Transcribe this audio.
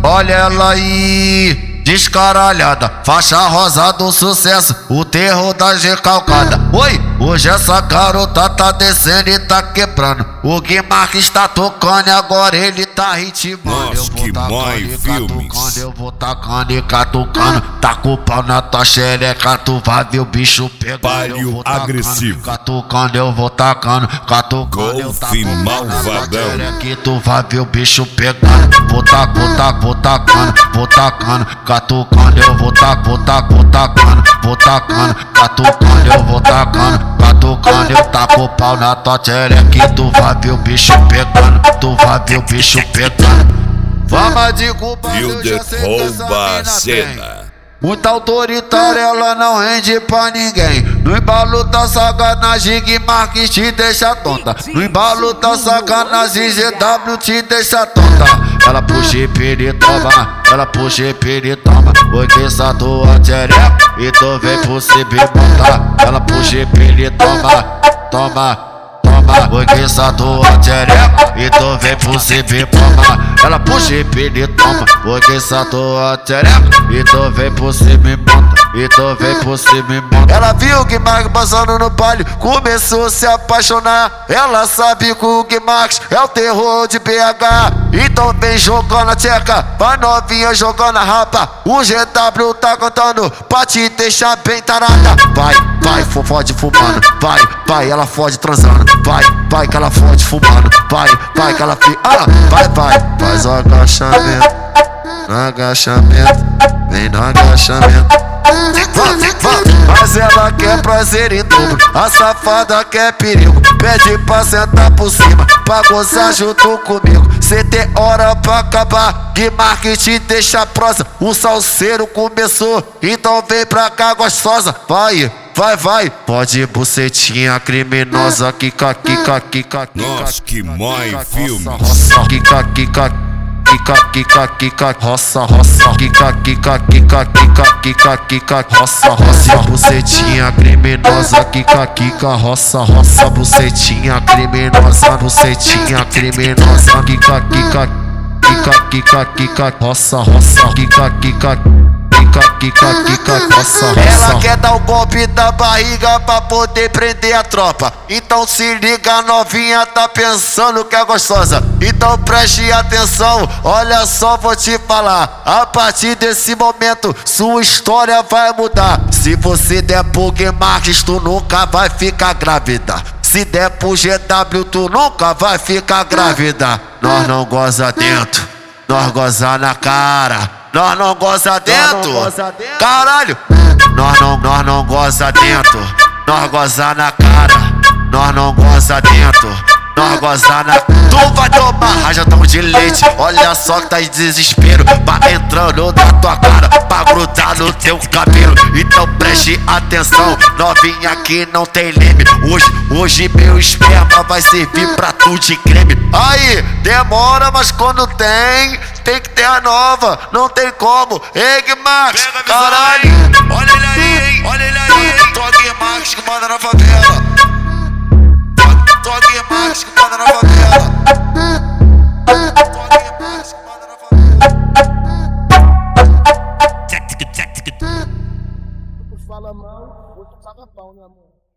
Olha ela aí, descaralhada, faixa rosa do sucesso, o terror da recalcada. Oi, hoje essa garota tá descendo e tá quebrando. O Guimarães está tocando e agora ele tá ritmando. Nossa, que mãe filmes. Eu vou tacando e catucando. Taca o pau na tua xereca, tu vai ver o bicho pegando. Páreo agressivo. Catucando, eu vou tacando. Catucando, eu Golfe malvadão. que tu vai ver o bicho pegando. Vou tacando, vou tacando. Catucando, eu vou tacando. Vou tacando, catucando, eu vou tacando. Catucando, eu taco o pau na tua xereca que tu vai ver o bicho pegando. Tu vai ver o bicho pegando. Fama de culpa, eu já sei que essa Rouba a mina cena. tem. Muito autoritária, ela não rende pra ninguém. No embalo da sacanagem, Guimarães te deixa tonta. No embalo da sacanagem, GW te deixa tonta. Ela puxa e pede, toma. Ela puxa e pede, toma. Oi, que essa tua xereca e tu vem por se montar. Ela puxa e pede, toma. Toma. Oi, que essa tua xereca e tu vem por se toma. Ela puxa e pede, toma. Oi, que essa tua xereca e tu vem por se monta. E tu vem por se monta. Ela viu o Guimarães passando no baile, começou a se apaixonar. Ela sabe que o Guimarães é o terror de BH. Então vem jogando a tcheca, vai novinha jogando a rapa. O GW tá cantando pra te deixar bem tarada. Vai, fode fumando. Vai, ela fode transando. Vai que ela fode fumando. Vai que ela fica. Vai, faz o agachamento. No agachamento, vem no agachamento. Mas ela quer prazer em dobro, a safada quer perigo. Pede pra sentar por cima, pra gozar junto comigo. Cê tem hora pra acabar, Guimarães te deixa prosa. O salseiro começou, então vem pra cá gostosa. Vai. Pode bucetinha criminosa, kika. Nossa, que mãe filmes. Kika. Roça, kika, roça, bucetinha criminosa, kika, roça, bucetinha criminosa, bucetinha criminosa, kika, roça, kika. Ela quer dar o golpe da barriga pra poder prender a tropa. Então se liga, novinha, tá pensando que é gostosa. Então preste atenção, olha só, vou te falar. A partir desse momento, sua história vai mudar. Se você der pro Guimarães, tu nunca vai ficar grávida. Se der pro GW, tu nunca vai ficar grávida. Nós não goza dentro, nós goza na cara. Nós não goza dentro, caralho. Nós não goza dentro, nós goza na cara. Nós não goza dentro, nós goza na. Tu vai tomar rajadão de leite, olha só que tá em desespero. Vai entrando na tua cara, pra grudar no teu cabelo. Então preste atenção, novinha que não tem leme. Hoje meu esperma vai servir pra tu de creme. Aí, demora, mas quando tem que ter a nova, não tem como. Ei, Guimarães, caralho. Olha ele aí, hein, Tô Guimarães que manda na favela. Tô Guimarães que manda na favela. Tô Guimarães que manda na favela. Tu fala mal, outro paga pau, né, amor?